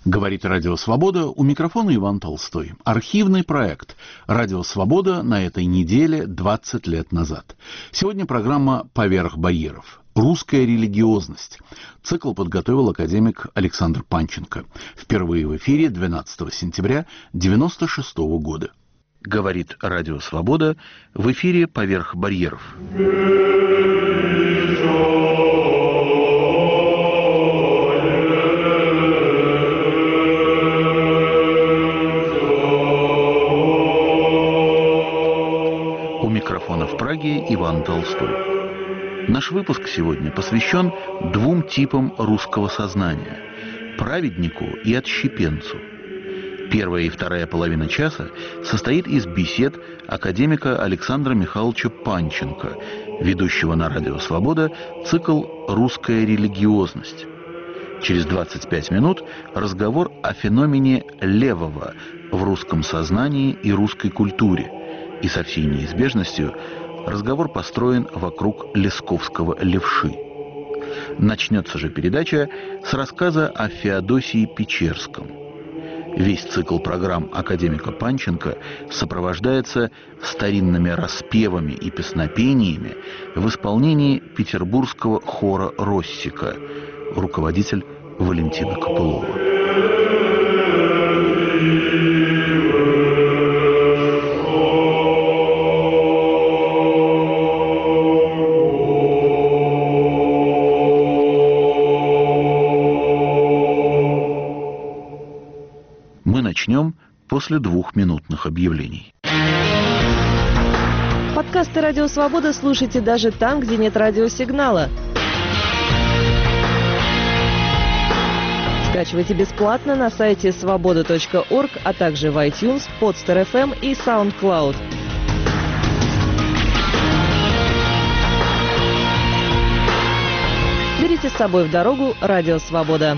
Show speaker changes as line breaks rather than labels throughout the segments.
Говорит Радио Свобода, у микрофона Иван Толстой. Архивный проект Радио Свобода на этой неделе 20 лет назад. Сегодня программа «Поверх барьеров». Русская религиозность. Цикл подготовил академик Александр Панченко. Впервые в эфире 12 сентября 1996 года. Говорит Радио Свобода, в эфире «Поверх барьеров». У микрофона в Праге Иван Толстой. Наш выпуск сегодня посвящен двум типам русского сознания – праведнику и отщепенцу. Первая и вторая половина часа состоит из бесед академика Александра Михайловича Панченко, ведущего на Радио Свобода цикл «Русская религиозность». Через 25 минут разговор о феномене левого в русском сознании и русской культуре. И со всей неизбежностью разговор построен вокруг лесковского левши. Начнется же передача с рассказа о Феодосии Печерском. Весь цикл программ академика Панченко сопровождается старинными распевами и песнопениями в исполнении петербургского хора «Россика», руководитель Валентина Копылова. Мы начнем после 2-минутных объявлений.
Подкасты «Радио Свобода» слушайте даже там, где нет радиосигнала. Скачивайте бесплатно на сайте svoboda.org, а также в iTunes, Podster.fm и SoundCloud. Берите с собой в дорогу «Радио Свобода».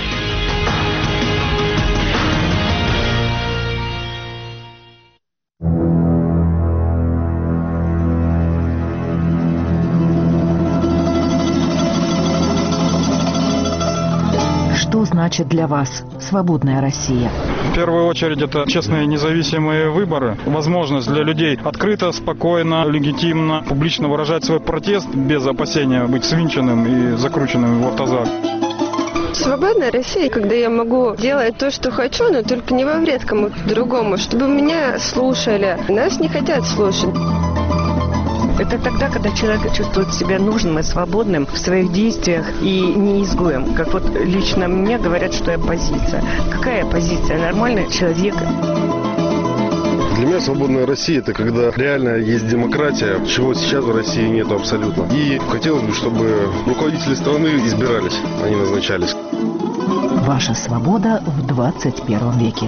Что значит для вас свободная Россия?
В первую очередь это честные независимые выборы, возможность для людей открыто, спокойно, легитимно, публично выражать свой протест без опасения быть свинченным и закрученным в автозак.
Свободная Россия, когда я могу делать то, что хочу, но только не во вред кому-то другому, чтобы меня слушали. Нас не хотят слушать.
Это тогда, когда человек чувствует себя нужным и свободным в своих действиях и не изгоем. Как вот лично мне говорят, что я оппозиция. Какая оппозиция? Нормальный человек.
Для меня свободная Россия – это когда реально есть демократия, чего сейчас в России нету абсолютно. И хотелось бы, чтобы руководители страны избирались, а не назначались.
Ваша свобода в 21 веке.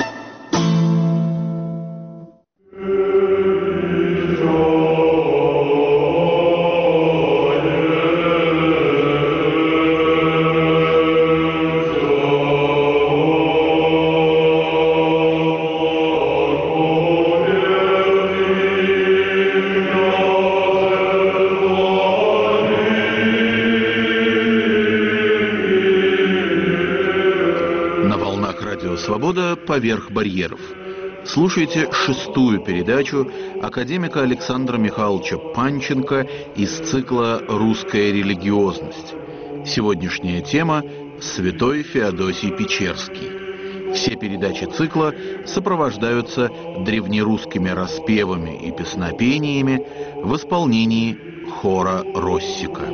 «Свобода. Поверх барьеров». Слушайте 6-ю передачу академика Александра Михайловича Панченко из цикла «Русская религиозность». Сегодняшняя тема – святой Феодосий Печерский. Все передачи цикла сопровождаются древнерусскими распевами и песнопениями в исполнении хора «Россика».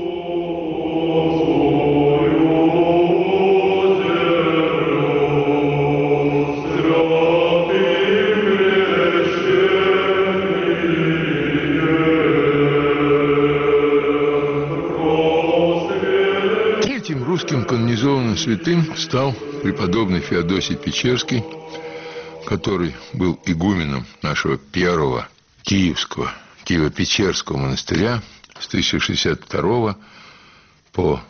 Русским канонизованным святым стал преподобный Феодосий Печерский, который был игуменом нашего первого Киево-Печерского монастыря с 1062 по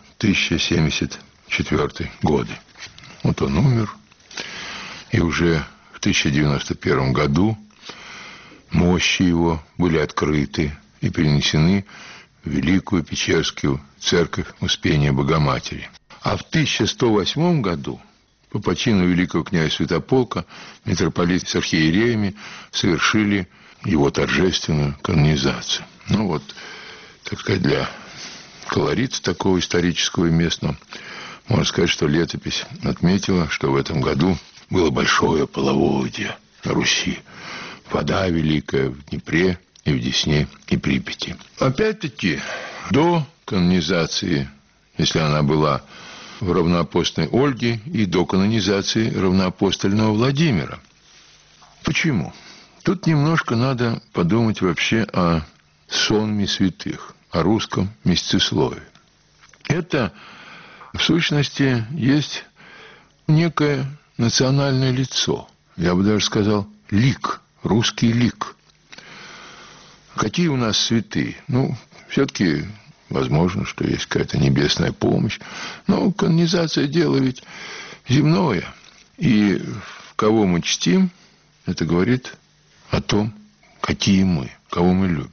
1074 годы. Вот он умер, и уже в 1091 году мощи его были открыты и перенесены в Великую Печерскую церковь Успения Богоматери. А в 1108 году по почину великого князя Святополка митрополит с архиереями совершили его торжественную канонизацию. Ну вот, так сказать, для колорита такого исторического и местного, можно сказать, что летопись отметила, что в этом году было большое половодье на Руси. Вода великая в Днепре и в Десне и Припяти. Опять-таки, до канонизации, если она была в равноапостольной Ольге, и до канонизации равноапостольного Владимира. Почему? Тут немножко надо подумать вообще о сонме святых, о русском месяцесловии. Это, в сущности, есть некое национальное лицо. Я бы даже сказал, лик, русский лик. Какие у нас святые? Ну, все-таки возможно, что есть какая-то небесная помощь. Но канонизация – дело ведь земное. И кого мы чтим, это говорит о том, какие мы, кого мы любим.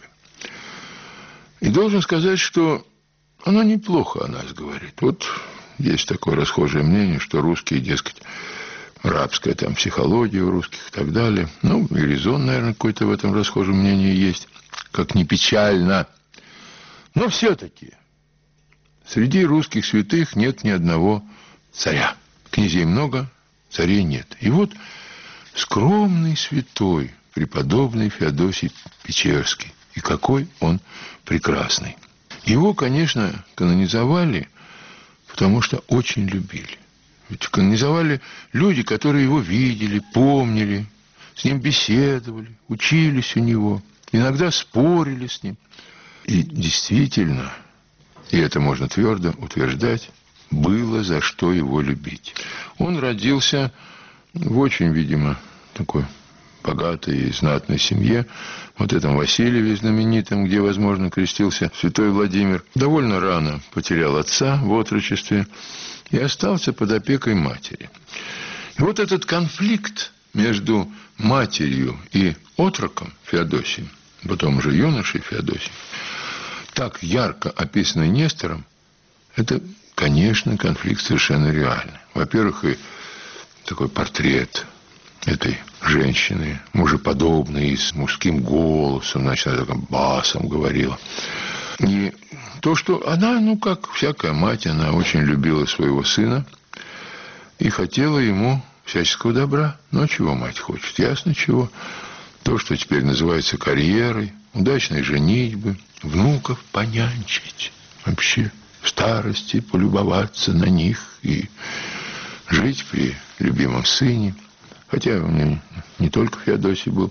И должен сказать, что оно неплохо о нас говорит. Вот есть такое расхожее мнение, что русские, дескать, рабская там психология у русских и так далее. Ну, и резон, наверное, какой-то в этом расхожем мнении есть, как ни печально. Но все-таки среди русских святых нет ни одного царя. Князей много, царей нет. И вот скромный святой, преподобный Феодосий Печерский. И какой он прекрасный. Его, конечно, канонизовали, потому что очень любили. Ведь канонизовали люди, которые его видели, помнили, с ним беседовали, учились у него, иногда спорили с ним. И действительно, и это можно твердо утверждать, было за что его любить. Он родился в очень, видимо, такой богатой и знатной семье, вот этом Васильеве знаменитом, где, возможно, крестился святой Владимир. Довольно рано потерял отца в отрочестве и остался под опекой матери. И вот этот конфликт между матерью и отроком Феодосием, потом уже юношей Феодосием, так ярко описанный Нестором, это, конечно, конфликт совершенно реальный. Во-первых, и такой портрет этой женщины, мужеподобной, с мужским голосом, значит, она таким басом говорила. И то, что она, ну, как всякая мать, она очень любила своего сына и хотела ему всяческого добра. Но чего мать хочет? Ясно чего. То, что теперь называется карьерой, удачной женитьбы, внуков понянчить, вообще в старости полюбоваться на них и жить при любимом сыне. Хотя у меня не только Феодосий был.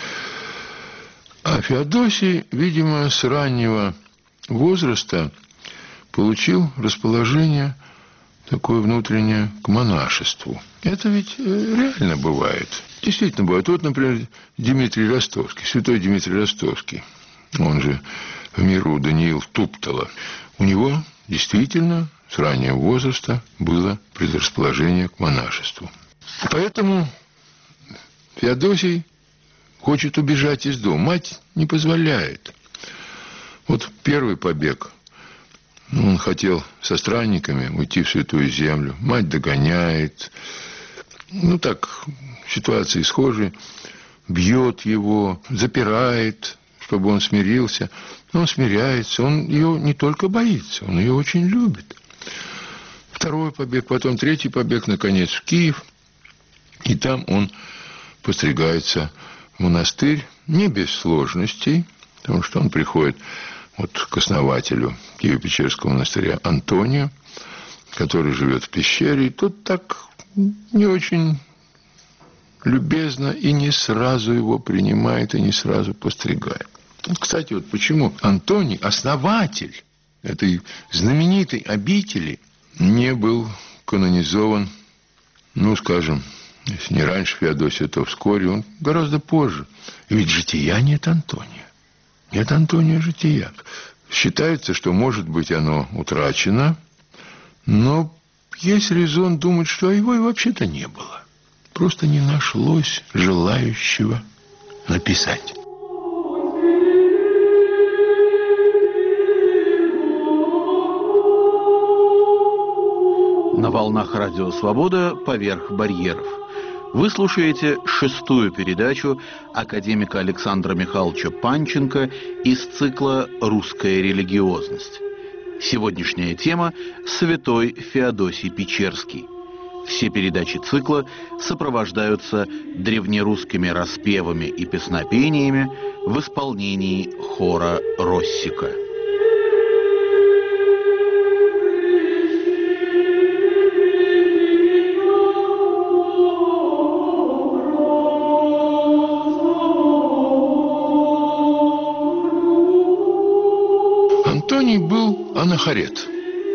А Феодосий, видимо, с раннего возраста получил расположение такое внутреннее к монашеству. Это ведь реально бывает. Действительно бывает. Вот, например, Дмитрий Ростовский, святой Дмитрий Ростовский, он же в миру Даниил Туптала. У него действительно с раннего возраста было предрасположение к монашеству. Поэтому Феодосий хочет убежать из дома. Мать не позволяет. Вот первый побег. Он хотел со странниками уйти в Святую Землю. Мать догоняет. Ну так, ситуации схожие. Бьет его, запирает, чтобы он смирился. Но он смиряется. Он ее не только боится, он ее очень любит. Второй побег, потом третий побег, наконец, в Киев. И там он постригается в монастырь не без сложностей, потому что он приходит вот к основателю Киево-Печерского монастыря Антонию, который живет в пещере, и тот так не очень любезно и не сразу его принимает, и не сразу постригает. Кстати, вот почему Антоний, основатель этой знаменитой обители, не был канонизован, ну, скажем, если не раньше Феодосия, то вскоре, он гораздо позже. Ведь жития нет Антония. Нет Антония жития. Считается, что, может быть, оно утрачено, но есть резон думать, что его и вообще-то не было. Просто не нашлось желающего написать.
На волнах Радио Свобода «Поверх барьеров». Вы слушаете 6-ю передачу академика Александра Михайловича Панченко из цикла «Русская религиозность». Сегодняшняя тема – святой Феодосий Печерский. Все передачи цикла сопровождаются древнерусскими распевами и песнопениями в исполнении хора Россика.
Антоний был анахорет.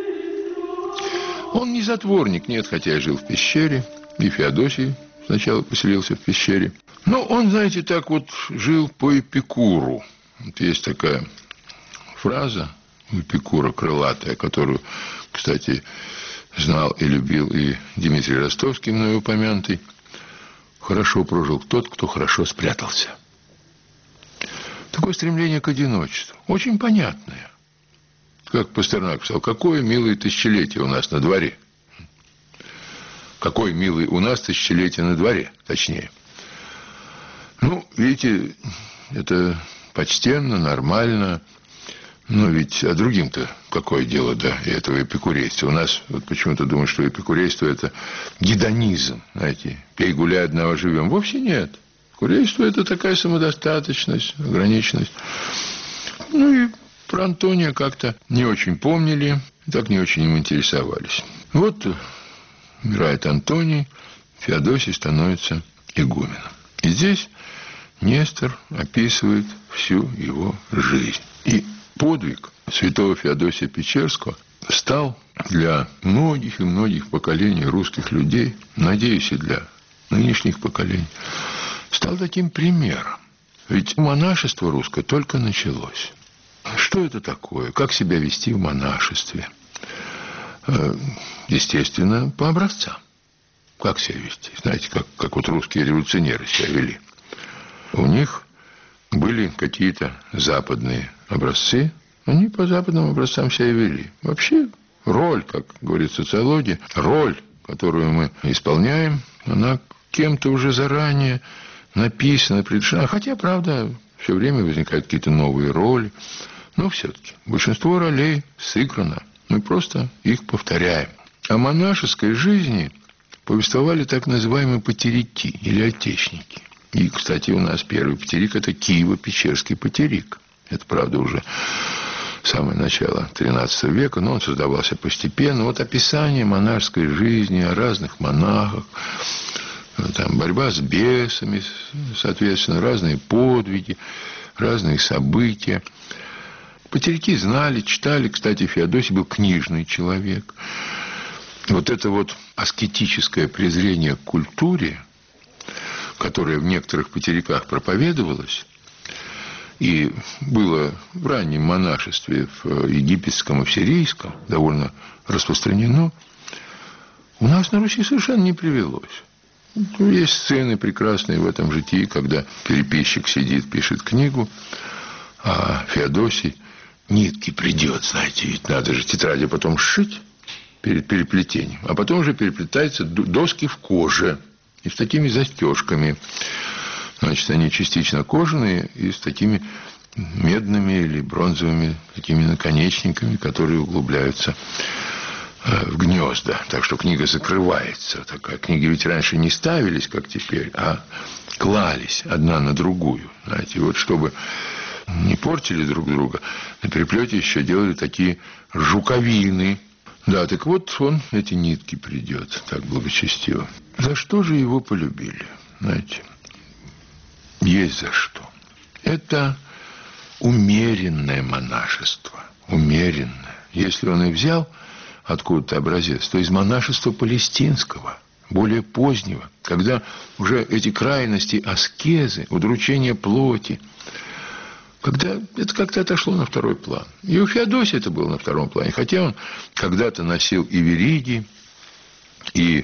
Он не затворник, нет, хотя и жил в пещере, и Феодосий сначала поселился в пещере. Но он, знаете, так вот жил по Эпикуру. Вот есть такая фраза у Эпикура крылатая, которую, кстати, знал и любил и Дмитрий Ростовский, мной упомянутый. Хорошо прожил тот, кто хорошо спрятался. Такое стремление к одиночеству. Очень понятное. Как Пастернак писал, какое милое тысячелетие у нас на дворе. Какое милое у нас тысячелетие на дворе, точнее. Ну, видите, это почтенно, нормально. Но ведь а другим-то какое дело до этого эпикурейства? У нас вот почему-то думают, что эпикурейство – это гедонизм. Знаете, пей, гуляй, одного живем. Вовсе нет. Эпикурейство – это такая самодостаточность, ограниченность. Ну и про Антония как-то не очень помнили, так не очень им интересовались. Вот умирает Антоний, Феодосий становится игуменом. И здесь Нестор описывает всю его жизнь. И подвиг святого Феодосия Печерского стал для многих и многих поколений русских людей, надеюсь, и для нынешних поколений, стал таким примером. Ведь монашество русское только началось. Что это такое? Как себя вести в монашестве? Естественно, по образцам. Как себя вести? Знаете, как вот русские революционеры себя вели. У них были какие-то западные образцы, они по западным образцам себя вели. Вообще, роль, как говорит социология, роль, которую мы исполняем, она кем-то уже заранее написана, предрешена. Хотя, правда, все время возникают какие-то новые роли. Но все-таки большинство ролей сыграно. Мы просто их повторяем. О монашеской жизни повествовали так называемые патерики или отечники. И, кстати, у нас первый патерик – это Киево-Печерский патерик. Это, правда, уже самое начало XIII века, но он создавался постепенно. Вот описание монашеской жизни, о разных монахах, там борьба с бесами, соответственно, разные подвиги, разные события. Патерики знали, читали. Кстати, Феодосий был книжный человек. Вот это вот аскетическое презрение к культуре, которое в некоторых патериках проповедовалось, и было в раннем монашестве, в египетском и в сирийском, довольно распространено, у нас на Руси совершенно не привелось. Есть сцены прекрасные в этом житии, когда переписчик сидит, пишет книгу, а Феодосий нитки придет, знаете, ведь надо же тетради потом сшить перед переплетением, а потом уже переплетаются доски в коже и с такими застежками. Значит, они частично кожаные и с такими медными или бронзовыми такими наконечниками, которые углубляются в гнезда. Так что книга закрывается. Такая книги ведь раньше не ставились, как теперь, а клались одна на другую. Знаете, вот чтобы не портили друг друга, на переплете еще делали такие жуковины. Да, так вот он эти нитки придет, так благочестиво. За что же его полюбили? Знаете, есть за что. Это умеренное монашество. Умеренное. Если он и взял откуда-то образец, то из монашества палестинского, более позднего, когда уже эти крайности аскезы, удручение плоти, когда это как-то отошло на второй план. И у Феодосия это было на втором плане. Хотя он когда-то носил и вериги, и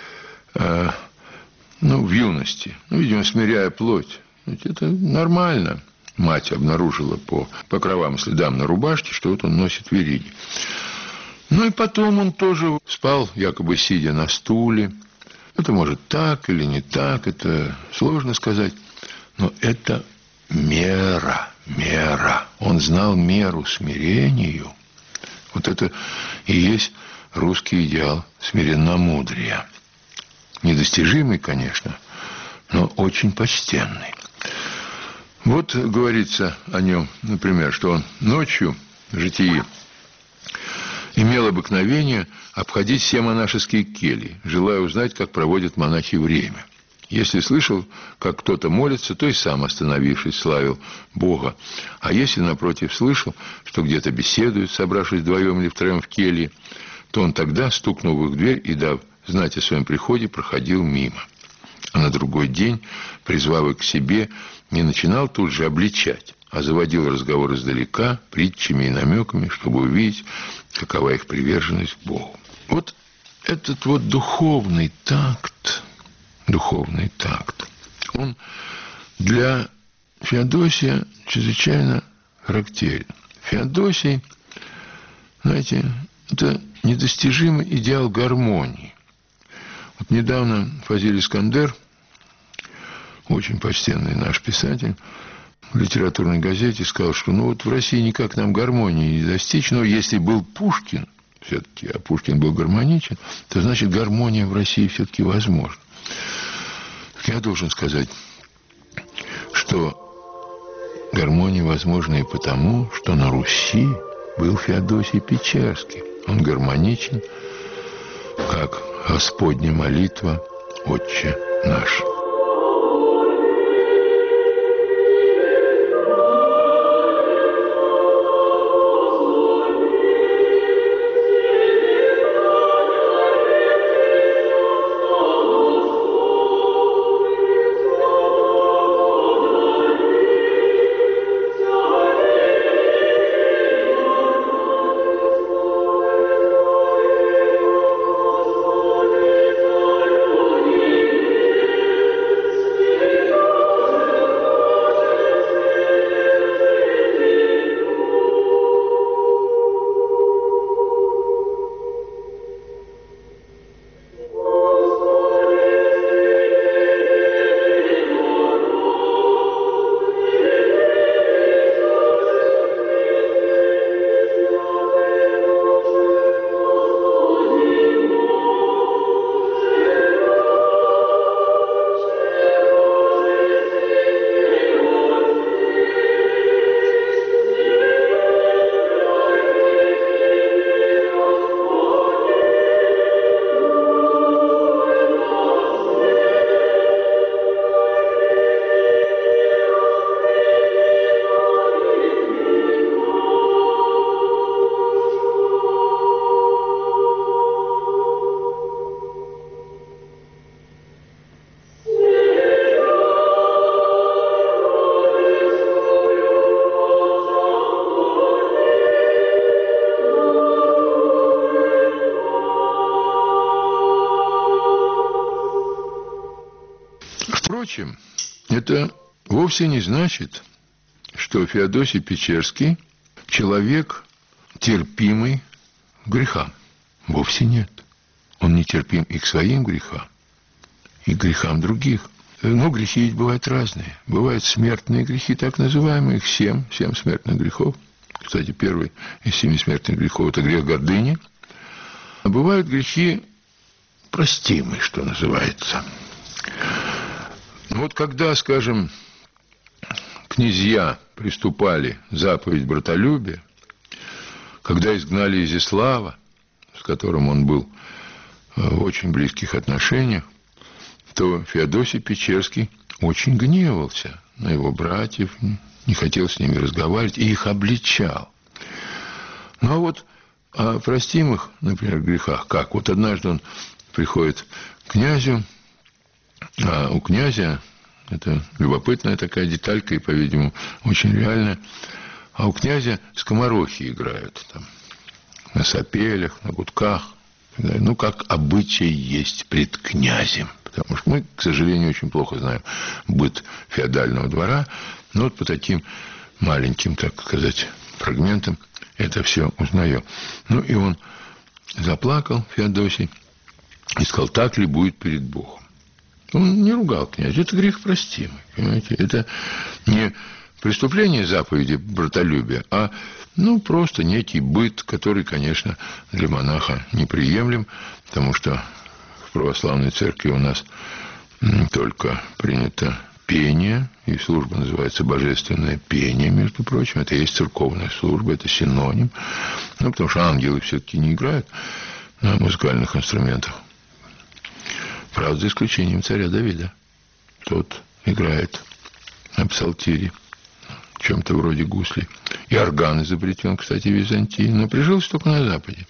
в юности, видимо, смиряя плоть. Ведь это нормально. Мать обнаружила по кровавым следам на рубашке, что вот он носит вериги. Ну и потом он тоже спал, якобы сидя на стуле. Это может так или не так, это сложно сказать. Но это мера. Он знал меру смирению. Вот это и есть русский идеал смиренномудрия. Недостижимый, конечно, но очень почтенный. Вот говорится о нем, например, что он ночью в житии имел обыкновение обходить все монашеские кельи, желая узнать, как проводят монахи время. Если слышал, как кто-то молится, то и сам, остановившись, славил Бога. А если, напротив, слышал, что где-то беседуют, собравшись вдвоем или втроем в келье, то он тогда, стукнув в их дверь и дав знать о своем приходе, проходил мимо. А на другой день, призвав их к себе, не начинал тут же обличать, а заводил разговор издалека, притчами и намеками, чтобы увидеть, какова их приверженность к Богу. Вот этот вот духовный такт, он для Феодосия чрезвычайно характерен. Феодосий, знаете, это недостижимый идеал гармонии. Вот недавно Фазиль Искандер, очень почтенный наш писатель, в литературной газете сказал, что в России никак нам гармонии не достичь, но если был Пушкин, все-таки, а Пушкин был гармоничен, то значит гармония в России все-таки возможна. Я должен сказать, что гармония возможна и потому, что на Руси был Феодосий Печерский. Он гармоничен, как Господня молитва «Отче наш». Впрочем, это вовсе не значит, что Феодосий Печерский человек терпимый к грехам. Вовсе нет. Он не терпим и к своим грехам, и к грехам других. Но грехи ведь бывают разные. Бывают смертные грехи, так называемые, их 7 смертных грехов. Кстати, первый из 7 смертных грехов – это грех гордыни. А бывают грехи простимые, что называется. Вот когда, скажем, князья приступали заповедь братолюбия, когда изгнали Изяслава, с которым он был в очень близких отношениях, то Феодосий Печерский очень гневался на его братьев, не хотел с ними разговаривать и их обличал. Ну а вот о простимых, например, грехах, как? Вот однажды он приходит к князю, а у князя, это любопытная такая деталька и, по-видимому, очень реальная, а у князя скоморохи играют там, на сапелях, на гудках, ну, как обычай есть пред князем. Потому что мы, к сожалению, очень плохо знаем быт феодального двора, но вот по таким маленьким, так сказать, фрагментам это все узнаем. Ну, и он Заплакал Феодосий и сказал: так ли будет перед Богом? Он не ругал князя. Это грех простимый, понимаете? Это не преступление заповеди братолюбия, а просто некий быт, который, конечно, для монаха неприемлем, потому что в православной церкви у нас только принято пение, и служба называется божественное пение, между прочим. Это и есть церковная служба, это синоним. Потому что ангелы все-таки не играют на музыкальных инструментах. Правда, за исключением царя Давида. Тот играет на псалтире, чем-то вроде гуслей. И орган изобретен, кстати, в Византии, но прижился только на Западе.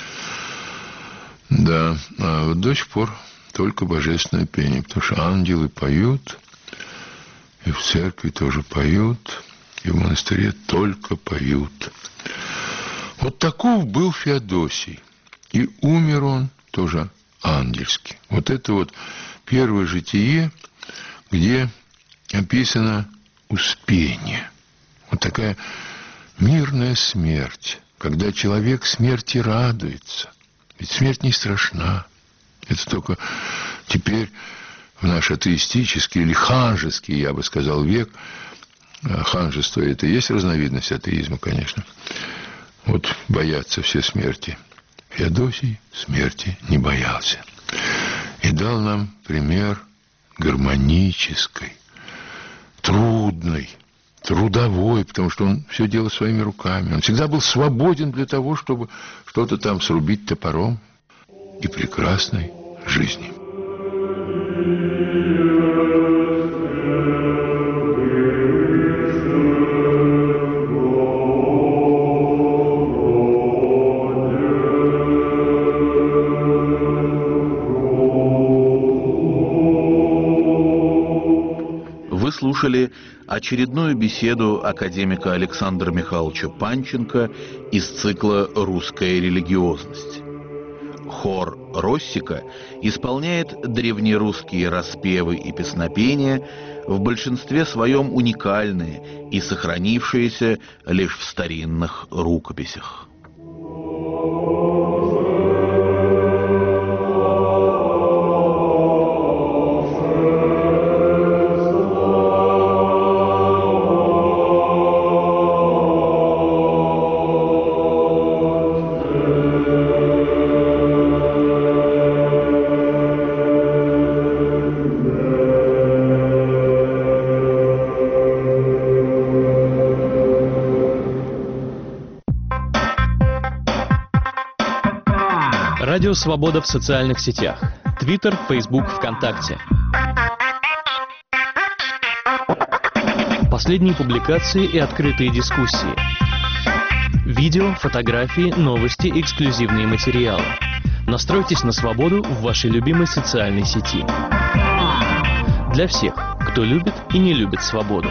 Да, а вот до сих пор только божественное пение, потому что ангелы поют, и в церкви тоже поют, и в монастыре только поют. Вот таков был Феодосий, и умер он тоже ангельски. Вот это вот первое житие, где описано успение. Вот такая мирная смерть, когда человек смерти радуется. Ведь смерть не страшна. Это только теперь в наш атеистический или ханжеский, я бы сказал, век. Ханжество – это и есть разновидность атеизма, конечно. Вот боятся все смерти. Феодосий смерти не боялся. И дал нам пример гармонической, трудной, трудовой, потому что он все делал своими руками. Он всегда был свободен для того, чтобы что-то там срубить топором, и прекрасной жизни.
Вы слушали очередную беседу академика Александра Михайловича Панченко из цикла «Русская религиозность». Хор Россика исполняет древнерусские распевы и песнопения, в большинстве своем уникальные и сохранившиеся лишь в старинных рукописях.
Радио «Свобода» в социальных сетях. Твиттер, Фейсбук, ВКонтакте. Последние публикации и открытые дискуссии. Видео, фотографии, новости, эксклюзивные материалы. Настройтесь на свободу в вашей любимой социальной сети. Для всех, кто любит и не любит свободу.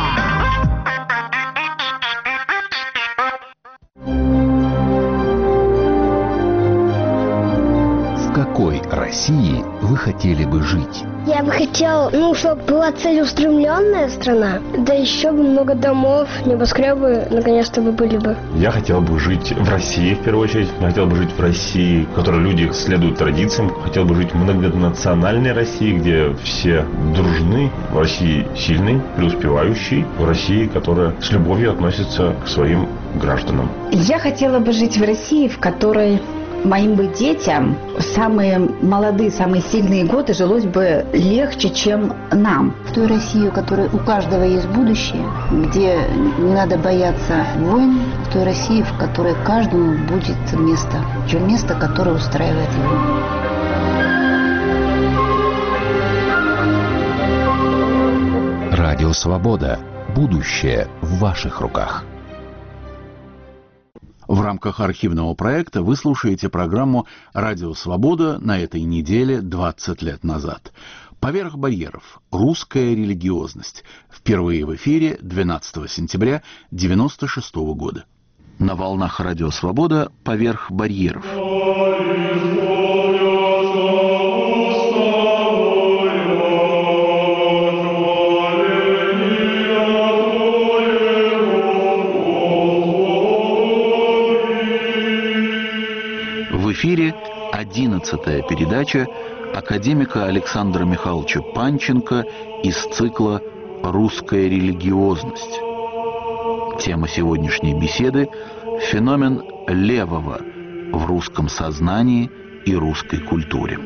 В какой России вы хотели бы жить?
Я бы хотел, чтобы была целеустремленная страна, да еще бы много домов, небоскребы наконец-то бы были бы.
Я хотел бы жить в России, в первую очередь. Я хотел бы жить в России, в которой люди следуют традициям. Хотел бы жить в многонациональной России, где все дружны. В России сильной, преуспевающей. В России, которая с любовью относится к своим гражданам.
Я хотела бы жить в России, в которой моим бы детям в самые молодые, самые сильные годы жилось бы легче, чем нам.
В той России, у которой у каждого есть будущее, где не надо бояться войн, в той России, в которой каждому будет место, место, которое устраивает его.
Радио «Свобода». Будущее в ваших руках.
В рамках архивного проекта вы слушаете программу «Радио Свобода» на этой неделе 20 лет назад. «Поверх барьеров. Русская религиозность». Впервые в эфире 12 сентября 1996 года. На волнах «Радио Свобода» «Поверх барьеров». В 13-я передача академика Александра Михайловича Панченко из цикла «Русская религиозность». Тема сегодняшней беседы – феномен левого в русском сознании и русской культуре.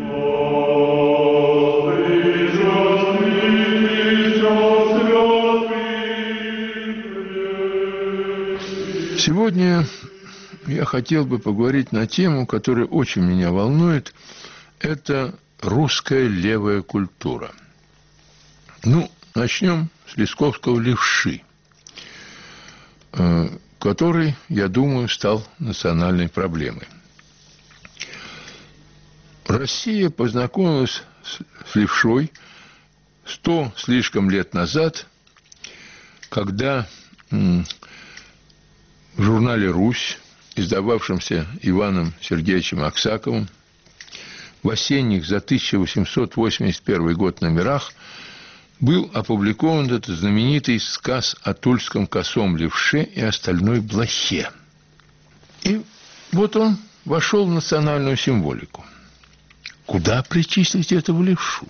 Сегодня я хотел бы поговорить на тему, которая очень меня волнует. Это русская левая культура. Начнем с Лесковского «Левши», который, я думаю, стал национальной проблемой. Россия познакомилась с левшой 100 слишком лет назад, когда в журнале «Русь», издававшемся Иваном Сергеевичем Аксаковым, в осенних за 1881 год номерах был опубликован этот знаменитый сказ о тульском косом левше и остальной блохе. И вот он вошел в национальную символику. Куда причислить этого левшу?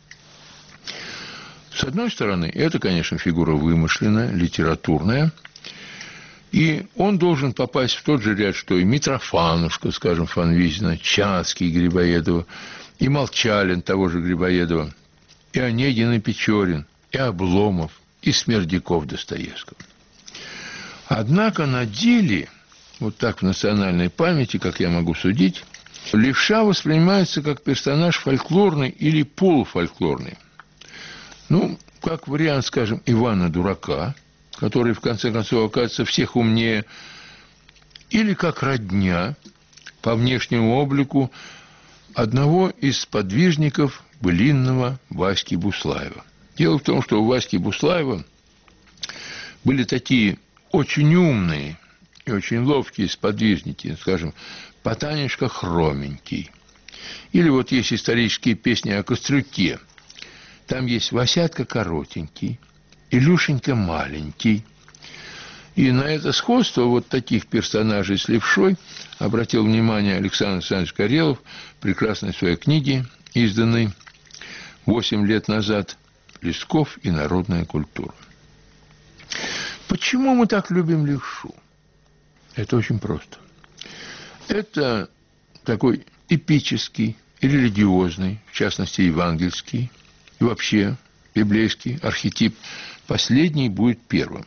С одной стороны, это, конечно, фигура вымышленная, литературная, и он должен попасть в тот же ряд, что и Митрофанушка, скажем, Фанвизина, Чацкий Грибоедова, и Молчалин того же Грибоедова, и Онегин и Печорин, и Обломов, и Смердяков Достоевского. Однако на деле, вот так в национальной памяти, как я могу судить, левша воспринимается как персонаж фольклорный или полуфольклорный. Как вариант, скажем, Ивана Дурака, который, в конце концов, оказывается всех умнее, или как родня по внешнему облику одного из сподвижников былинного Васьки Буслаева. Дело в том, что у Васьки Буслаева были такие очень умные и очень ловкие сподвижники, скажем, Потанюшка Хроменький. Или вот есть исторические песни о Кострюке. Там есть Васятка Коротенький, Илюшенька Маленький. И на это сходство вот таких персонажей с левшой обратил внимание Александр Александрович Карелов в прекрасной своей книге, изданной 8 лет назад, «Лесков и народная культура». Почему мы так любим левшу? Это очень просто. Это такой эпический и религиозный, в частности, евангельский, и вообще библейский архетип. Последний будет первым.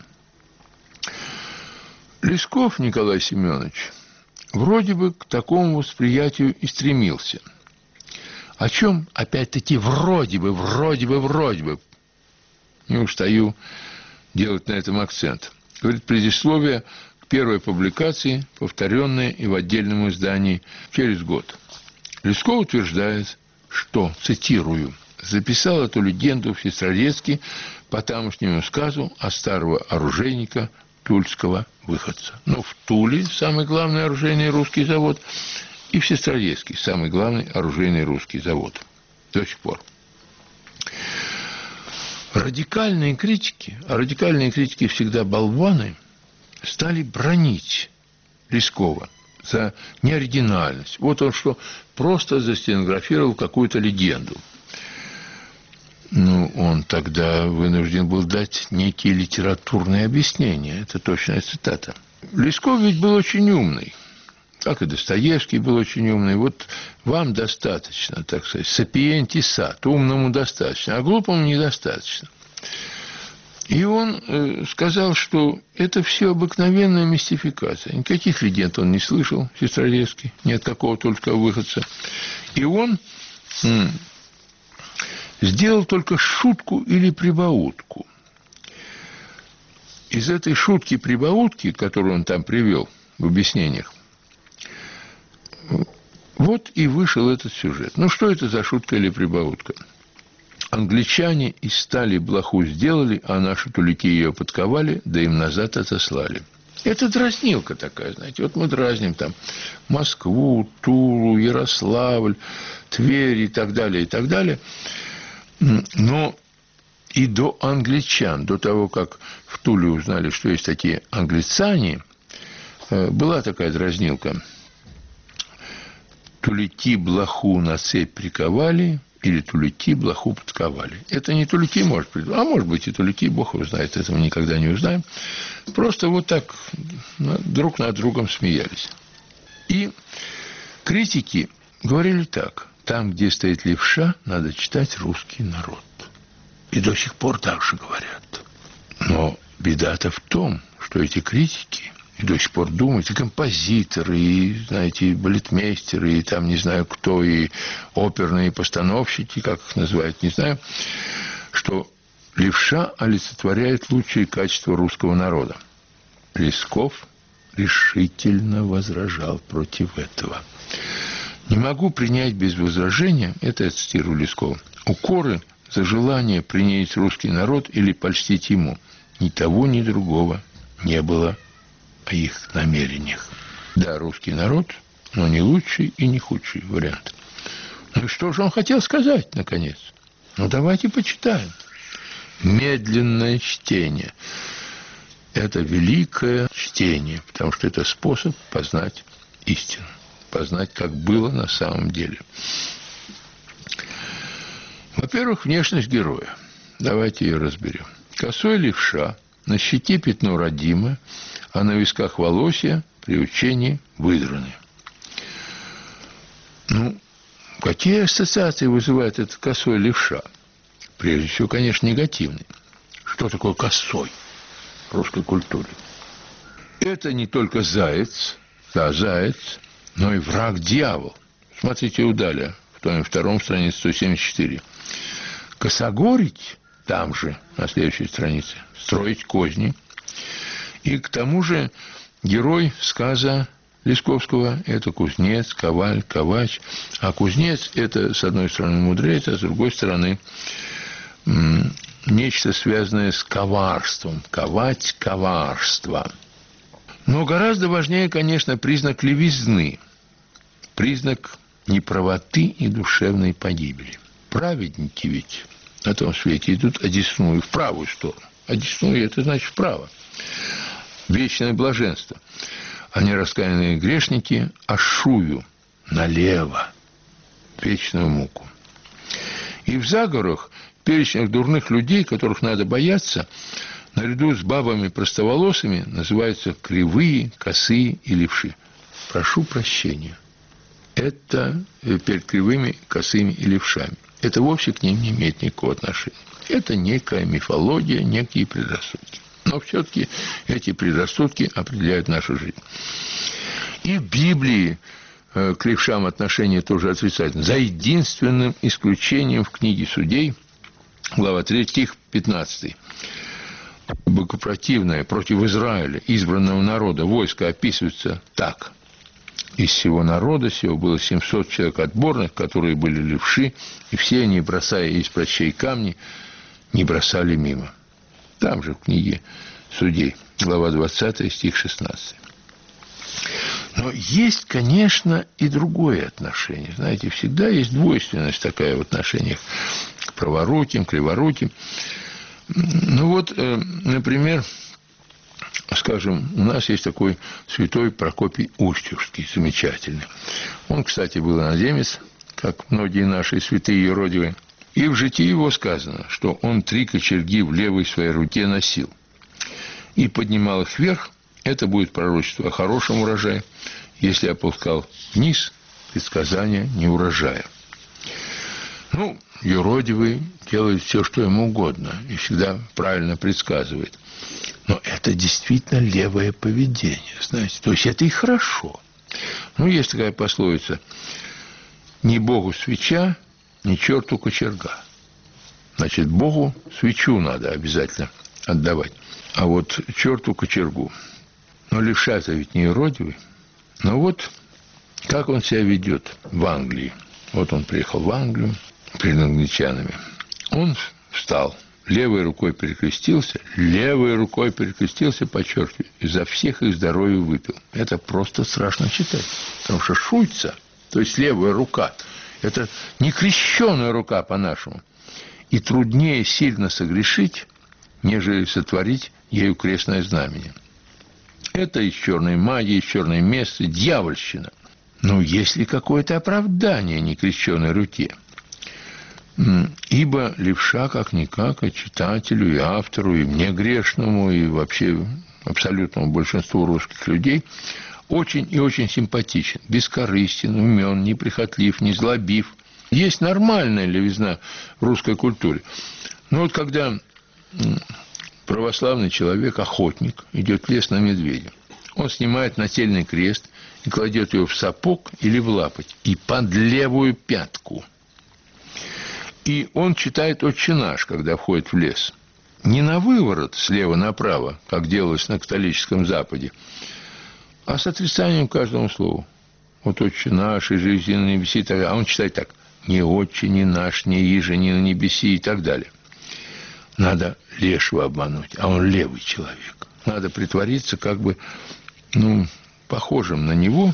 Лесков Николай Семенович вроде бы к такому восприятию и стремился. О чем, опять-таки, вроде бы. Не устаю делать на этом акцент. Говорит, предисловие к первой публикации, повторенное и в отдельном издании через год. Лесков утверждает, что, цитирую, записал эту легенду в Сестрорецке по тамошнему сказу о старого оружейника тульского выходца. В Туле самый главный оружейный русский завод, и в Сестрорецке самый главный оружейный русский завод. До сих пор. Радикальные критики, а радикальные критики всегда болваны, стали бронить Лескова за неоригинальность. Вот он что, просто застенографировал какую-то легенду. Он тогда вынужден был дать некие литературные объяснения. Это точная цитата. Лесков ведь был очень умный. Как и Достоевский был очень умный. Вот вам достаточно, так сказать, сапиенти сат, умному достаточно, а глупому недостаточно. И он сказал, что это все обыкновенная мистификация. Никаких легенд он не слышал, Сестрорецкий, ни от какого только выходца. И он сделал только шутку или прибаутку. Из этой шутки-прибаутки, которую он там привел в объяснениях, вот и вышел этот сюжет. Что это за шутка или прибаутка? Англичане из стали блоху сделали, а наши тулики ее подковали, да им назад отослали. Это дразнилка такая, знаете. Вот мы дразним там Москву, Тулу, Ярославль, Тверь и так далее, и так далее. Но и до англичан, до того, как в Туле узнали, что есть такие англичане, была такая дразнилка. Тулити блоху на цепь приковали или тулити блоху подковали. Это не тулити, может быть, а может быть и тулити, Бог его знает, этого никогда не узнаем. Просто вот так друг над другом смеялись. И критики говорили так: там, где стоит левша, надо читать русский народ. И до сих пор так же говорят. Но беда-то в том, что эти критики и до сих пор думают, и композиторы, и, знаете, и балетмейстеры, и там не знаю кто, и оперные постановщики, как их называют, не знаю, что левша олицетворяет лучшие качества русского народа. Лесков решительно возражал против этого. Не могу принять без возражения, это я цитирую Лескова, укоры за желание принять русский народ или польстить ему. Ни того, ни другого не было о их намерениях. Да, русский народ, но не лучший и не худший вариант. Ну и что же он хотел сказать, наконец? Ну, давайте почитаем. Медленное чтение. Это великое чтение, потому что это способ познать истину, познать, как было на самом деле. Во-первых, внешность героя. Давайте ее разберем. Косой левша, на щеке пятно родимое, а на висках волосья при учении выдраны. Ну, какие ассоциации вызывает этот косой левша? Прежде всего, конечно, негативный. Что такое косой в русской культуре? Это не только заяц, да, заяц, но и враг-дьявол. Смотрите у Даля, в томе 2, странице 174. Косогорить, там же, на следующей странице, строить козни. И к тому же герой сказа Лесковского – это кузнец, коваль, ковач. А кузнец – это, с одной стороны, мудрец, а с другой стороны, нечто связанное с коварством. Ковать – коварство. Но гораздо важнее, конечно, признак левизны. Признак неправоты и душевной погибели. Праведники ведь на том свете идут одесную, в правую сторону. Одесную – это значит вправо. Вечное блаженство. А нераскаянные грешники – ашую, налево, вечную муку. И в заговорах, перечнях дурных людей, которых надо бояться, наряду с бабами простоволосыми называются кривые, косые и левши. Прошу прощения. Это перед кривыми, косыми и левшами. Это вовсе к ним не имеет никакого отношения. Это некая мифология, некие предрассудки. Но все-таки эти предрассудки определяют нашу жизнь. И в Библии к левшам отношение тоже отрицательное. За единственным исключением в книге Судей, глава 3, стих 15. Богопротивное против Израиля, избранного народа, войско описывается так. Из всего народа сего было 700 человек отборных, которые были левши, и все они, бросая из прощей камни, не бросали мимо. Там же в книге Судей, глава 20, стих 16. Но есть, конечно, и другое отношение. Знаете, всегда есть двойственность такая в отношениях к праворуким, к леворуким. Ну вот, например, скажем, у нас есть такой святой Прокопий Устюжский, замечательный. Он, кстати, был иноземец, как многие наши святые юродивые. И в житии его сказано, что он 3 кочерги в левой своей руке носил. И поднимал их вверх, это будет пророчество о хорошем урожае. Если опускал вниз, предсказание неурожая. Ну, юродивый делает все, что ему угодно, и всегда правильно предсказывает. Но это действительно левое поведение, знаете. То есть это и хорошо. Ну, есть такая пословица: «Ни Богу свеча, ни черту кочерга». Значит, Богу свечу надо обязательно отдавать, а вот черту кочергу. Но левша-то ведь не юродивый. Но вот как он себя ведет в Англии. Вот он приехал в Англию перед англичанами. Он встал, левой рукой перекрестился, подчеркиваю, и за всех их здоровье выпил. Это просто страшно читать. Потому что шуйца, то есть левая рука, это не крещеная рука по-нашему. И труднее сильно согрешить, нежели сотворить ею крестное знамение. Это из черной магии, из черной мессы, дьявольщина. Ну, есть ли какое-то оправдание некрещенной руке? Ибо левша, как-никак, и читателю, и автору, и мне грешному, и вообще абсолютному большинству русских людей очень и очень симпатичен, бескорыстен, умен, неприхотлив, незлобив. Есть нормальная левизна в русской культуре. Но вот когда православный человек, охотник, идет в лес на медведя, он снимает нательный крест и кладет его в сапог или в лапоть, и под левую пятку. И он читает «Отче наш», когда входит в лес. Не на выворот, слева направо, как делалось на католическом Западе, а с отрицанием каждому слову. Вот «Отче наш, и жизнь на небеси», а он читает так: «Не отче, не наш, не иже, не на небеси» и так далее. Надо лешего обмануть, а он левый человек. Надо притвориться как бы, похожим на него.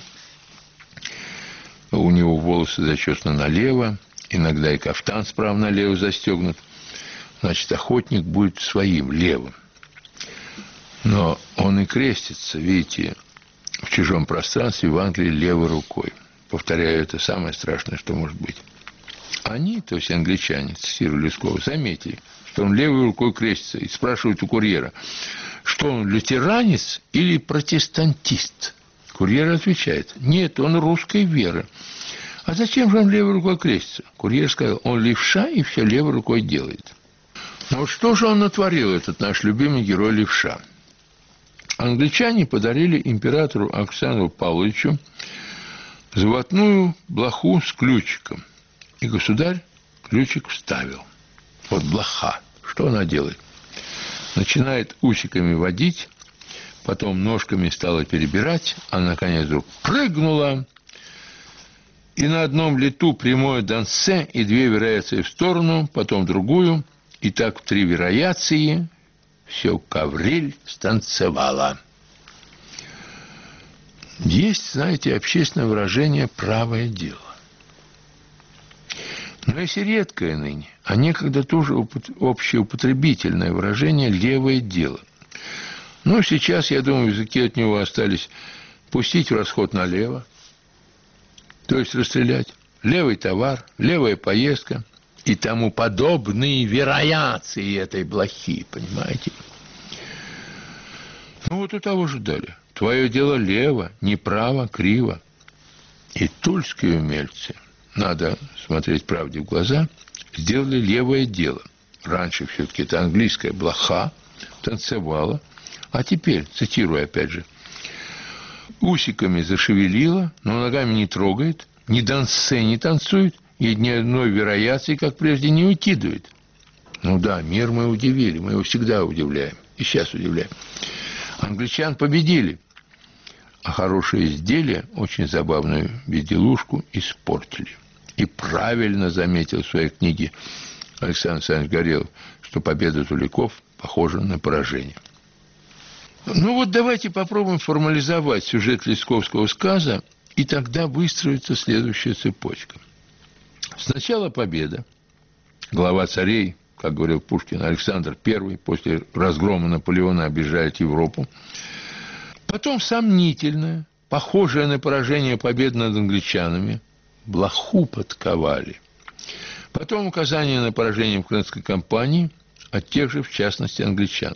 У него волосы зачесаны налево, иногда и кафтан справа налево застегнут. Значит, охотник будет своим, левым. Но он и крестится, видите, в чужом пространстве в Англии левой рукой. Повторяю, это самое страшное, что может быть. Они, то есть англичане, цитирую Лескова, заметили, что он левой рукой крестится, и спрашивают у курьера, что он лютеранец или протестантист. Курьер отвечает: нет, он русской веры. А зачем же он левой рукой крестится? Курьер сказал: он левша и все левой рукой делает. Но вот что же он натворил, этот наш любимый герой левша? Англичане подарили императору Александру Павловичу золотую блоху с ключиком. И государь ключик вставил. Вот блоха. Что она делает? Начинает усиками водить, потом ножками стала перебирать, а наконец вдруг прыгнула. И на одном лету прямое дансе и 2 вариации в сторону, потом другую. И так в 3 вариации все ковриль станцевала. Есть, знаете, общественное выражение «правое дело». Но если редкое ныне, а некогда тоже общеупотребительное выражение «левое дело». Но сейчас, я думаю, языки от него остались пустить в расход налево, то есть расстрелять, левый товар, левая поездка и тому подобные вариации этой блохи, понимаете? Ну вот у того же дали. Твое дело лево, не право, криво. И тульские умельцы, надо смотреть правде в глаза, сделали левое дело. Раньше все-таки это английская блоха танцевала, а теперь, цитирую опять же, усиками зашевелила, но ногами не трогает, ни дансе не танцует, и ни одной вариации, как прежде, не выкидывает. Ну да, мир мы удивили, мы его всегда удивляем, и сейчас удивляем. Англичан победили, а хорошее изделие, очень забавную безделушку, испортили. И правильно заметил в своей книге Александр Александрович Горелов, что победа туликов похожа на поражение. Ну вот давайте попробуем формализовать сюжет Лесковского сказа, и тогда выстроится следующая цепочка. Сначала победа. Глава царей, как говорил Пушкин, Александр I после разгрома Наполеона объезжает Европу. Потом сомнительная, похожая на поражение победа над англичанами. Блоху подковали. Потом указание на поражение в Крымской кампании от тех же, в частности, англичан.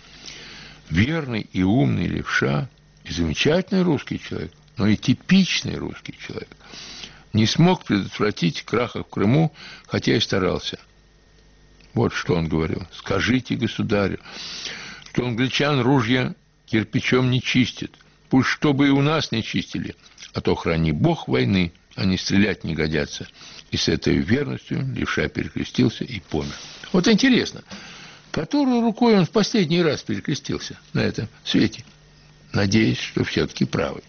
Верный и умный левша, и замечательный русский человек, но и типичный русский человек, не смог предотвратить краха в Крыму, хотя и старался. Вот что он говорил. Скажите государю, что англичан ружья кирпичом не чистят. Пусть чтобы и у нас не чистили, а то, храни Бог, войны, они стрелять не годятся. И с этой верностью левша перекрестился и помер. Вот интересно, которой рукой он в последний раз перекрестился на этом свете? Надеюсь, что все-таки правый.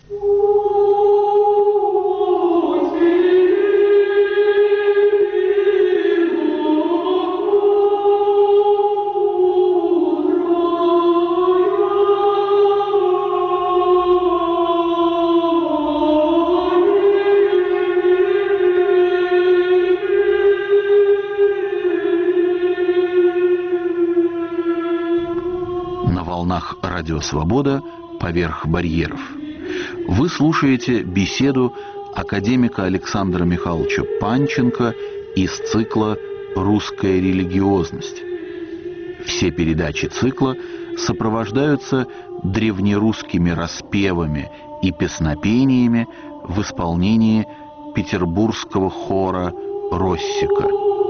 Радио «Свобода» поверх барьеров. Вы слушаете беседу академика Александра Михайловича Панченко из цикла «Русская религиозность». Все передачи цикла сопровождаются древнерусскими распевами и песнопениями в исполнении петербургского хора «Россика».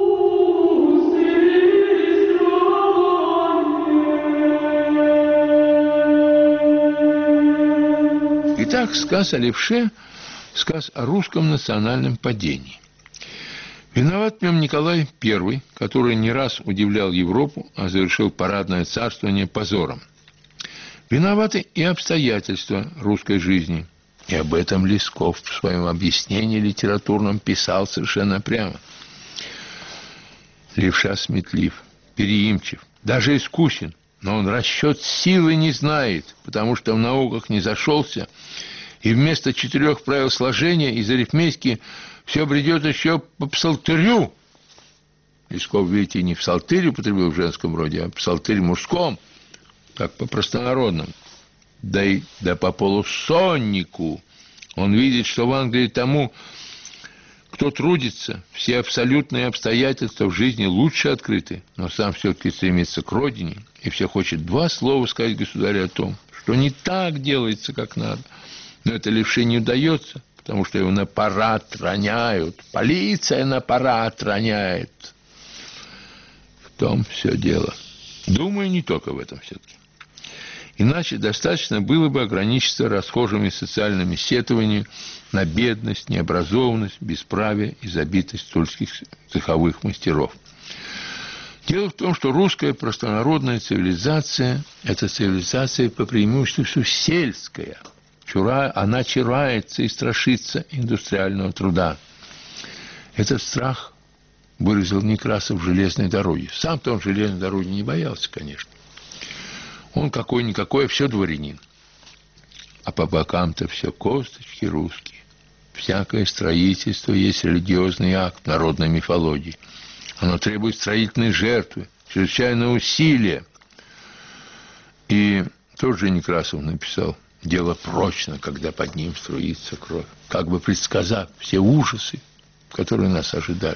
Итак, сказ о левше, сказ о русском национальном падении. Виноват в нем Николай I, который не раз удивлял Европу, а завершил парадное царствование позором. Виноваты и обстоятельства русской жизни. И об этом Лесков в своем объяснении литературном писал совершенно прямо. Левша сметлив, переимчив, даже искусен, но он расчет силы не знает, потому что в науках не зашелся, и вместо 4 правил сложения из арифметики все бредет еще по псалтырю. Лесков, видите, не в псалтырь употребил в женском роде, а в псалтырь мужском, как по простонародному. Да по полусоннику. Он видит, что в Англии тому, кто трудится, все абсолютные обстоятельства в жизни лучше открыты, но сам все-таки стремится к родине, и все хочет 2 слова сказать государю о том, что не так делается, как надо. Но это левше не удается, потому что его на парад роняют. Полиция на парад роняет. В том все дело. Думаю, не только в этом все-таки. Иначе достаточно было бы ограничиться расхожими социальными сетованиями на бедность, необразованность, бесправие и забитость тульских цеховых мастеров. Дело в том, что русская простонародная цивилизация – это цивилизация по преимуществу сельская. Она чурается и страшится индустриального труда. Этот страх выразил Некрасов в «Железной дороге». Сам-то он железной дороги не боялся, конечно. Он какой-никакой, а все дворянин. А по бокам-то все косточки русские. Всякое строительство есть религиозный акт народной мифологии. Оно требует строительной жертвы, чрезвычайного усилия. И тот же Некрасов написал: «Дело прочно, когда под ним струится кровь», как бы предсказав все ужасы, которые нас ожидали.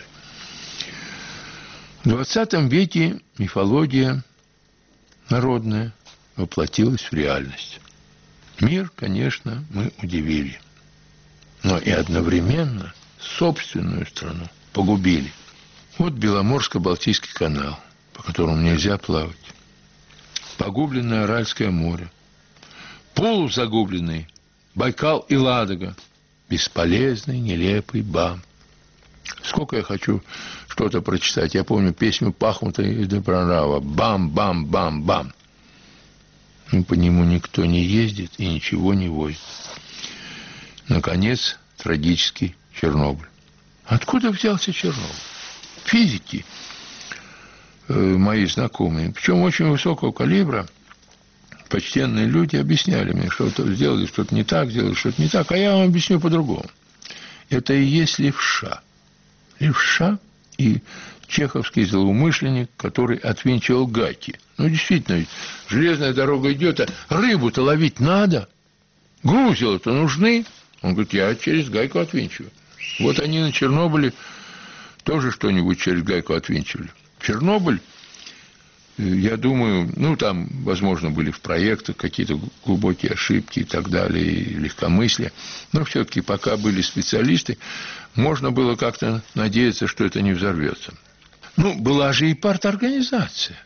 В 20 веке мифология народная воплотилась в реальность. Мир, конечно, мы удивили, но и одновременно собственную страну погубили. Вот Беломорско-Балтийский канал, по которому нельзя плавать, погубленное Аральское море, полузагубленный Байкал и Ладога, бесполезный, нелепый БАМ. Сколько я хочу что-то прочитать. Я помню песню Пахмута и Добронравова «Бам-бам-бам-бам». Но по нему никто не ездит и ничего не возит. Наконец, трагический Чернобыль. Откуда взялся Чернобыль? Физики, мои знакомые, причем очень высокого калибра, почтенные люди объясняли мне, что сделали что-то не так, сделали что-то не так, а я вам объясню по-другому. Это и есть левша. Левша и чеховский злоумышленник, который отвинчивал гайки. Ну, действительно, железная дорога идет, а рыбу-то ловить надо. Грузила-то нужны. Он говорит, я через гайку отвинчиваю. Вот они на Чернобыле тоже что-нибудь через гайку отвинчивали. Чернобыль, я думаю, там, возможно, были в проектах какие-то глубокие ошибки и так далее, и легкомыслие. Но все-таки пока были специалисты, можно было как-то надеяться, что это не взорвется. Была же и парторганизация.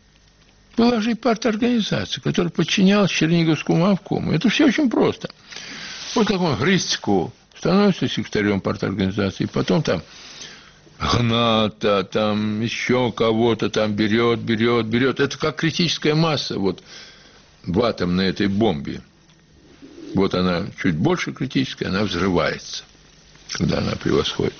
Которая подчинялась Черниговскому обкому. Это все очень просто. Вот такой Грицко становится секретарем парторганизации, потом там Гната, там еще кого-то там берет. Это как критическая масса вот в атомной этой бомбе. Вот она чуть больше критическая, она взрывается, когда она превосходит.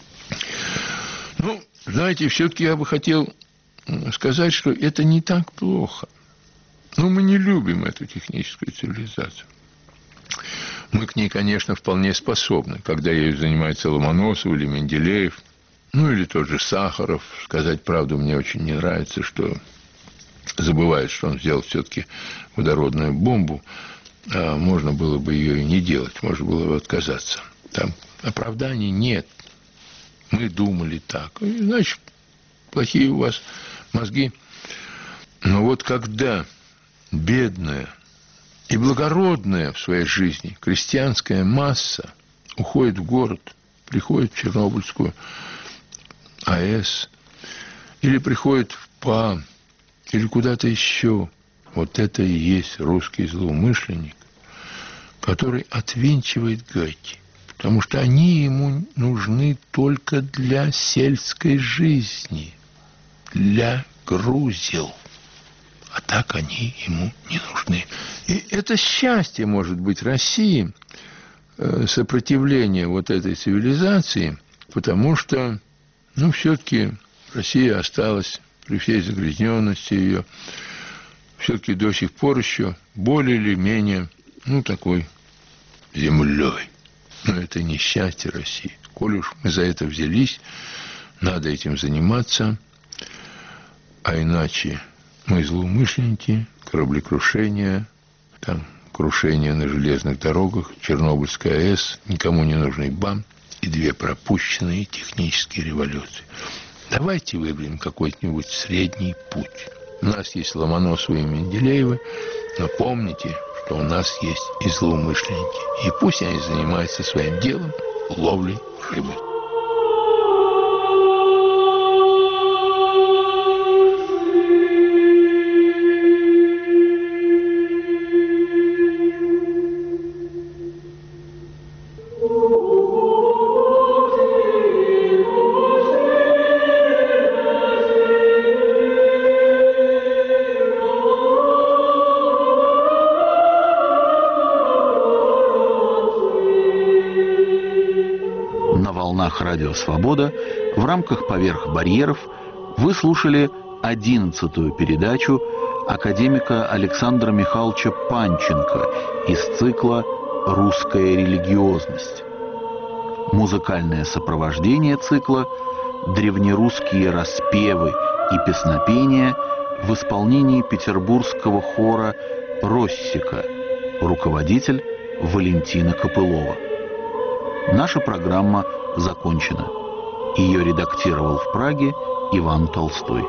Знаете, все-таки я бы хотел сказать, что это не так плохо. Мы не любим эту техническую цивилизацию. Мы к ней, конечно, вполне способны, когда ею занимается Ломоносов или Менделеев, или тот же Сахаров. Сказать правду, мне очень не нравится, что забывает, что он сделал все-таки водородную бомбу, а можно было бы ее и не делать, можно было бы отказаться. Там Оправданий нет. Мы думали так. И, значит, плохие у вас мозги. Но вот когда бедная и благородная в своей жизни крестьянская масса уходит в город, приходит в Чернобыльскую АЭС, или приходит в ПАМ, или куда-то еще, вот это и есть русский злоумышленник, который отвинчивает гайки, потому что они ему нужны только для сельской жизни, для грузил. А так они ему не нужны. И это счастье, может быть, России, сопротивление вот этой цивилизации, потому что, все-таки Россия осталась при всей загрязненности ее, все-таки до сих пор еще более или менее, такой землей. Но это не счастье России. Коль уж мы за это взялись, надо этим заниматься, а иначе мы злоумышленники, кораблекрушения, крушение на железных дорогах, Чернобыльская АЭС, никому не нужный БАМ и 2 пропущенные технические революции. Давайте выберем какой-нибудь средний путь. У нас есть Ломоносовы и Менделеевы, но помните, что у нас есть и злоумышленники. И пусть они занимаются своим делом, ловлей рыбы.
Радио «Свобода» в рамках «Поверх барьеров» вы слушали 11-ю передачу академика Александра Михайловича Панченко из цикла «Русская религиозность». Музыкальное сопровождение цикла «Древнерусские распевы и песнопения» в исполнении петербургского хора «Россика», руководитель Валентина Копылова. Наша программа закончена. Ее редактировал в Праге Иван Толстой.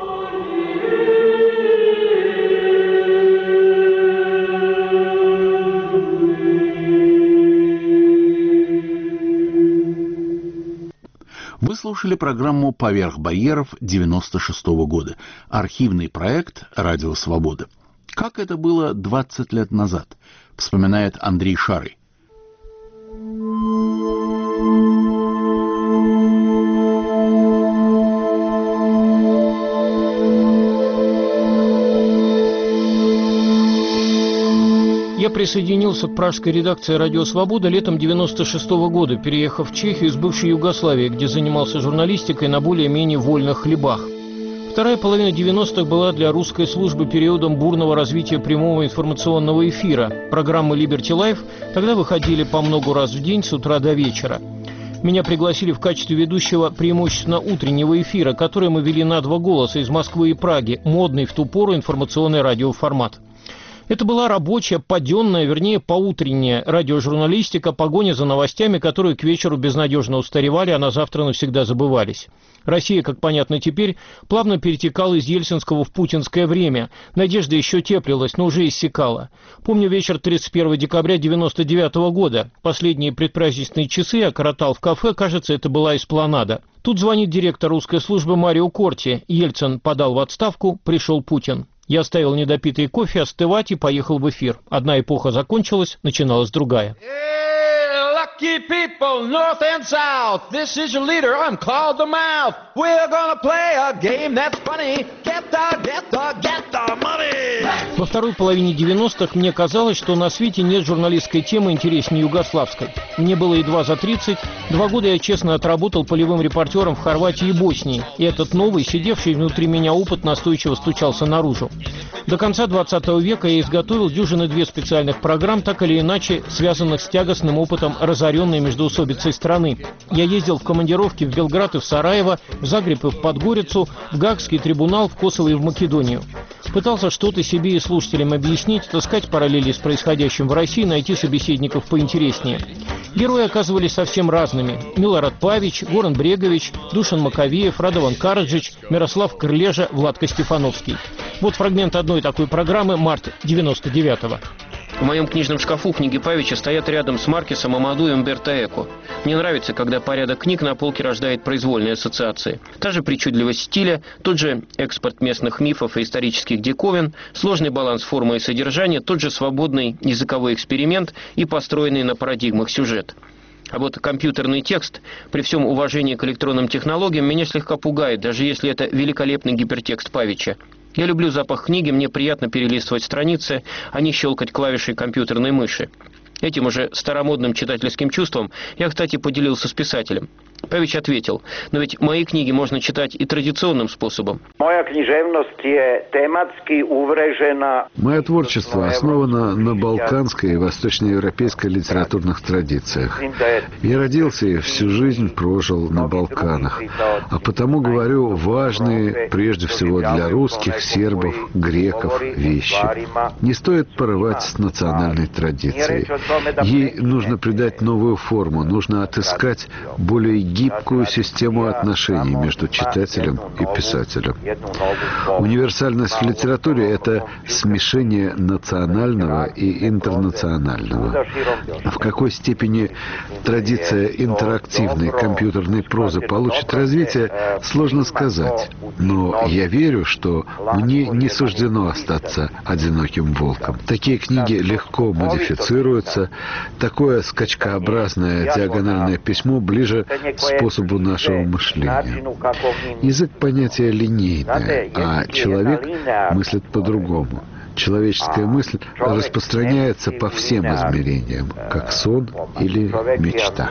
Вы слушали программу «Поверх барьеров» 96-го года. Архивный проект «Радио Свобода». Как это было 20 лет назад, вспоминает Андрей Шарый.
Я присоединился к пражской редакции «Радио Свобода» летом 96-го года, переехав в Чехию из бывшей Югославии, где занимался журналистикой на более-менее вольных хлебах. Вторая половина 90-х была для русской службы периодом бурного развития прямого информационного эфира. Программы «Liberty Life» тогда выходили по много раз в день с утра до вечера. Меня пригласили в качестве ведущего преимущественно утреннего эфира, который мы вели на 2 голоса из Москвы и Праги, модный в ту пору информационный радиоформат. Это была рабочая, паденная, вернее, поутренняя радиожурналистика, погоня за новостями, которые к вечеру безнадежно устаревали, а на завтра навсегда забывались. Россия, как понятно теперь, плавно перетекала из ельцинского в путинское время. Надежда еще теплилась, но уже иссякала. Помню вечер 31 декабря 99 года. Последние предпраздничные часы я коротал в кафе, кажется, это была эспланада. Тут звонит директор русской службы Марио Корти. Ельцин подал в отставку, пришел Путин. Я оставил недопитый кофе остывать и поехал в эфир. Одна эпоха закончилась, начиналась другая.
Lucky people, north and south, this is your leader, I'm called the Mouth. We're gonna play a game that's funny, get the money.
Во второй половине 90-х мне казалось, что на свете нет журналистской темы интереснее югославской. Мне было едва за 30, 2 года я честно отработал полевым репортером в Хорватии и Боснии, и этот новый, сидевший внутри меня опыт настойчиво стучался наружу. До конца 20 века я изготовил 2 специальных программ, так или иначе связанных с тягостным опытом разоренной междоусобицей страны. Я ездил в командировки в Белград и в Сараево, в Загреб и в Подгорицу, в Гаагский трибунал, в Косово и в Македонию. Пытался что-то себе и слушателям объяснить, таскать параллели с происходящим в России, найти собеседников поинтереснее. Герои оказывались совсем разными. Милорад Павич, Горан Брегович, Душан Маковеев, Радован Караджич, Мирослав Крылежа, Владко Стефановский. Вот фрагмент одной такой программы «Март 99-го».
В моем книжном шкафу книги Павича стоят рядом с Маркесом, Амаду и Умберто Эко. Мне нравится, когда порядок книг на полке рождает произвольные ассоциации. Та же причудливость стиля, тот же экспорт местных мифов и исторических диковин, сложный баланс формы и содержания, тот же свободный языковой эксперимент и построенный на парадигмах сюжет. А вот компьютерный текст, при всем уважении к электронным технологиям, меня слегка пугает, даже если это великолепный гипертекст Павича. Я люблю запах книги, мне приятно перелистывать страницы, а не щелкать клавишей компьютерной мыши. Этим уже старомодным читательским чувством я, кстати, поделился с писателем. Павич ответил: но ведь мои книги можно читать и традиционным способом.
Моя книжевность тематски уврежена.
Мое творчество основано на балканской и восточноевропейской литературных традициях. Я родился и всю жизнь прожил на Балканах, а потому говорю важные, прежде всего для русских, сербов, греков, вещи. Не стоит порывать с национальной традицией. Ей нужно придать новую форму, нужно отыскать более гибкую систему отношений между читателем и писателем. Универсальность в литературе – это смешение национального и интернационального. В какой степени традиция интерактивной компьютерной прозы получит развитие, сложно сказать. Но я верю, что мне не суждено остаться одиноким волком. Такие книги легко модифицируются. Такое скачкообразное диагональное письмо ближе к способу нашего мышления. Язык понятия линейное, а человек мыслит по-другому. Человеческая мысль распространяется по всем измерениям, как сон или мечта.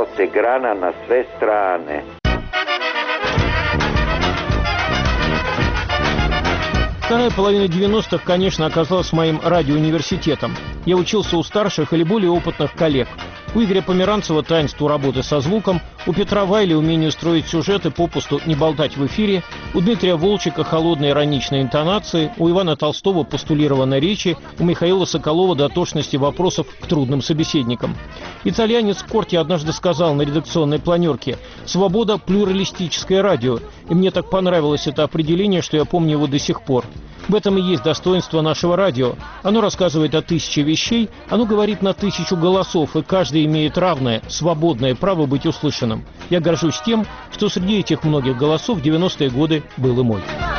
Вторая половина 90-х, конечно, оказалась моим радиоуниверситетом. Я учился у старших или более опытных коллег. У Игоря Померанцева таинству работы со звуком, у Петра Вайли умению строить сюжеты, попусту не болтать в эфире, у Дмитрия Волчика холодные ироничные интонации, у Ивана Толстого постулированной речи, у Михаила Соколова дотошности вопросов к трудным собеседникам. Итальянец Корти однажды сказал на редакционной планерке: «Свобода – плюралистическое радио». И мне так понравилось это определение, что я помню его до сих пор. В этом и есть достоинство нашего радио. Оно рассказывает о 1000 вещей, оно говорит на 1000 голосов, и каждый имеет равное, свободное право быть услышанным. Я горжусь тем, что среди этих многих голосов в 90-е годы был и мой.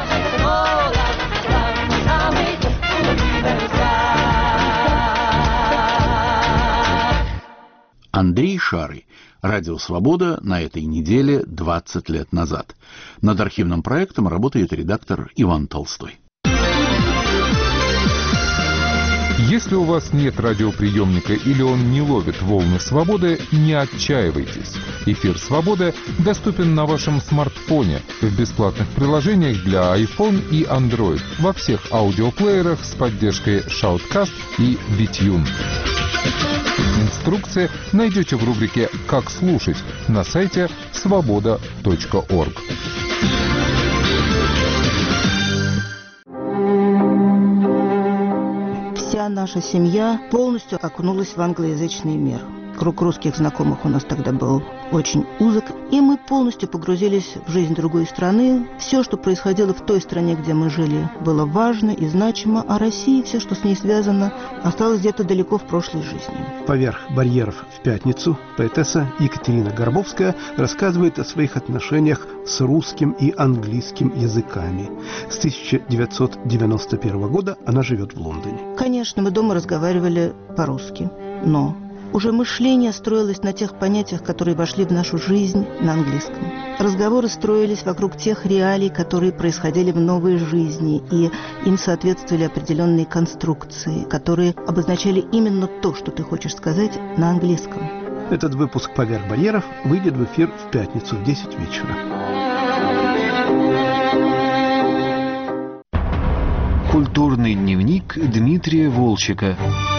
Андрей Шарый. Радио «Свобода» на этой неделе 20 лет назад. Над архивным проектом работает редактор Иван Толстой.
Если у вас нет радиоприемника или он не ловит волны свободы, не отчаивайтесь. Эфир «Свобода» доступен на вашем смартфоне в бесплатных приложениях для iPhone и Android во всех аудиоплеерах с поддержкой Shoutcast и VTune. Инструкции найдете в рубрике «Как слушать» на сайте svoboda.org.
Вся наша семья полностью окунулась в англоязычный мир. Круг русских знакомых у нас тогда был очень узок, и мы полностью погрузились в жизнь другой страны. Все, что происходило в той стране, где мы жили, было важно и значимо, а Россия, все, что с ней связано, осталось где-то далеко в прошлой жизни.
Поверх барьеров в пятницу поэтесса Екатерина Горбовская рассказывает о своих отношениях с русским и английским языками. С 1991 года она живет в Лондоне.
Конечно, мы дома разговаривали по-русски, но уже мышление строилось на тех понятиях, которые вошли в нашу жизнь на английском. Разговоры строились вокруг тех реалий, которые происходили в новой жизни, и им соответствовали определенные конструкции, которые обозначали именно то, что ты хочешь сказать на английском.
Этот выпуск «Поверх барьеров» выйдет в эфир в пятницу в 10 вечера.
Культурный дневник Дмитрия Волчика.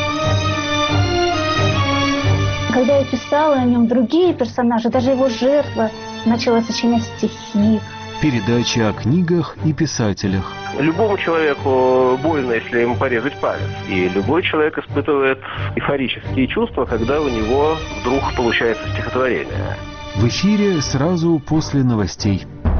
Когда я писала о нем, другие персонажи, даже его жертва, начала сочинять стихи.
Передача о книгах и писателях.
Любому человеку больно, если ему порезать палец. И любой человек испытывает эйфорические чувства, когда у него вдруг получается стихотворение.
В эфире сразу после новостей.